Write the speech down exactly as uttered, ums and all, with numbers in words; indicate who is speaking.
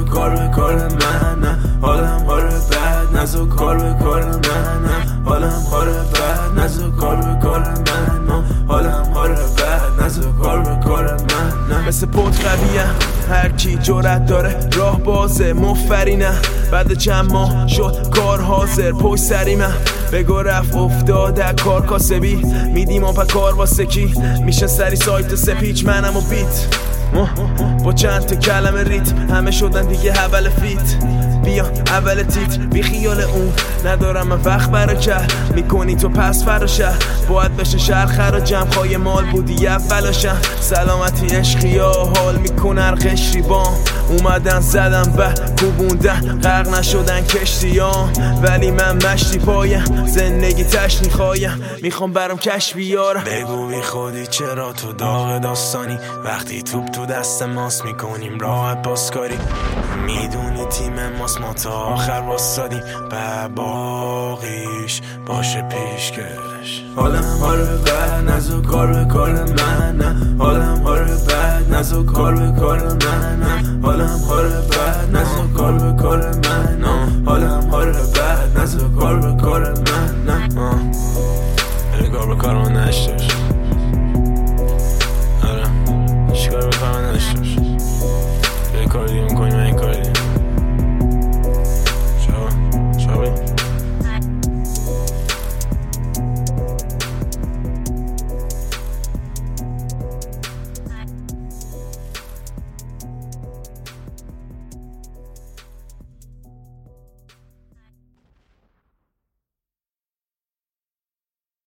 Speaker 1: کار به کار من نه، حالم حال بد نزو کار به کار من نه، حالم حال بد نزو کار به کار من نه، حالم حال بد نزو کار به کار من نه.
Speaker 2: مثل پوت قویه هر کی جرأت داره راه بازه مفری نه، بعد چند ماه شد کار حاضر پشت سری من بگو رفت افتاده کار کاسبی میدیم و پا کار واسه کی میشه سری سایت سپیچ منم و بیت با چند تا کلمه ریت همه شدن دیگه اول فیت بیا اول تیتر بی خیال اون ندارم من وقت برا کر میکنی تو پس فراشه باید بشه شهر خرا جمع خواهی مال بودی اولاشم سلامتی عشقی ها حال میکنه هر قشری بام اومدن زدن به کوبوندن غرق نشدن کشتی ها ولی من مشتی پایم زندگی تشنی خوایم میخوام برام کش بیارم.
Speaker 1: بگو بی خودی چرا تو داغ داستانی وقتی توپ تو دست ماست میکنیم راحت پاسکاری میدونی تیم ماست ما تا آخر واسادیم به باقیش باشه پیشکش. حالم حال بد نزو کار به کار من نه، حالم حال بد نزو کار به کار من نه، حالم حال بد نزو کار به کار من نه، حالم حال بد نزو کار به کار من نه. کار به کار من نشتش آره چیکار به کار من نشتش به کار دیگه میکنی من این کار